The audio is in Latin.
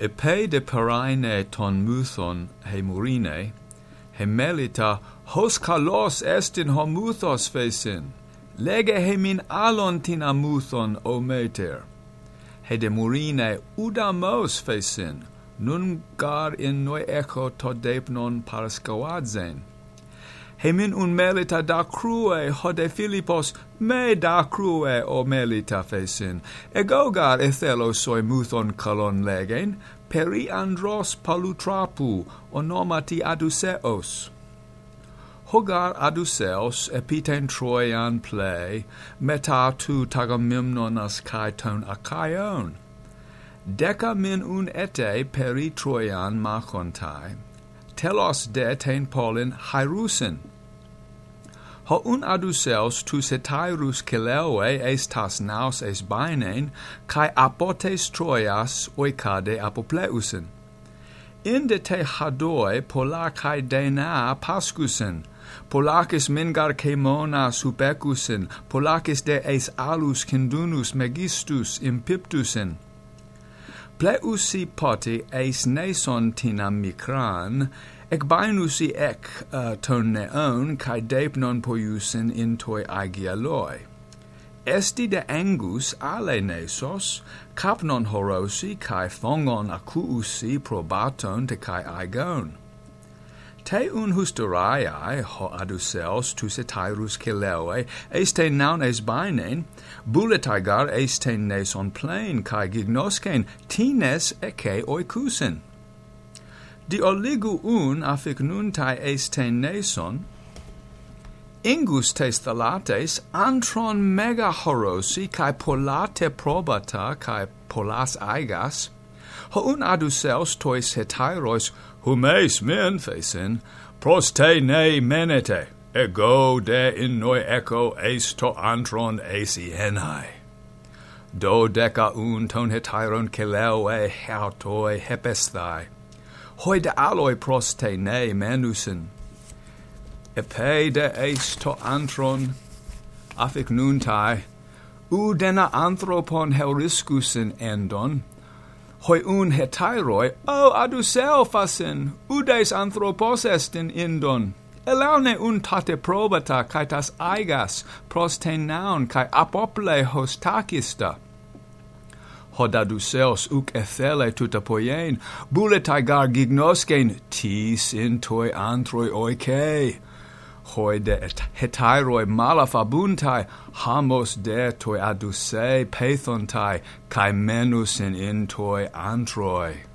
Epe de paraine ton muthon he murine, he melita hos kalos estin homuthos fesin, lege he min alon tin amuthon o meter. He de murine udamos fesin, nun gar in noi echo todepnon paraskawadzen. He min un melita da crue hode Philippos me da crue o melita fesin, ego gar ethelo soi muthon kalon legen, peri andros palutrapu onomati aduseos. Hogar aduseos epiten Troian play, meta tu tagamimnonas kai ton akaion. Deca min un ete peri Troian machontai, telos de ten polin hairusin. Ho un aduseos tu setairus keleoe estas naus es bainen, kai apotes Troias oikade apopleusin. Inde te hadoi polacai dena pascusin, polakis mingar kemona supekusin, polakis de es alus kindunus megistus impiptusin. Pleusi poti eis neson tina mikran, ec bainusi ec ton neon, cae deipnon poiusin in toi agialoi. Esti de angus ale nesos, capnon horosi, cae fongon acuusi probaton te cae aigon. Te un hustoraiae, ho aduseos tu setairus keleoe, este naun es bainen, buletaigar este neson plain, cae gignosken tines eke oikusin. Di oligu un afic nuntai este neson, ingus tes thalates, antron mega horosi, cae polate probata, cae polas aigas, ho un aduseos tois hetairos, humeis min fesin, pros te ne menete, ego de in noi echo eis to antron esienai. Do deca un ton hetairon keleoe hautoi hepesthai, hoi de aloi pros te ne menusin. Epe de eis to antron, afic nuntai, udena anthropon heuriscusin endon, hoi un hetairoi, o aduselfasin, udes anthropos estin indon. Elaune un tate probata, caetas aigas, pros te naun, cae apople hostakista. Hod aduseos uc ethele tuta poien, buletai gar gignosken, tis in toi antroi oike. Hoi de hetairoi malafabuntai, hamos de toi aduse pethontai, cae menusin in toi antroi.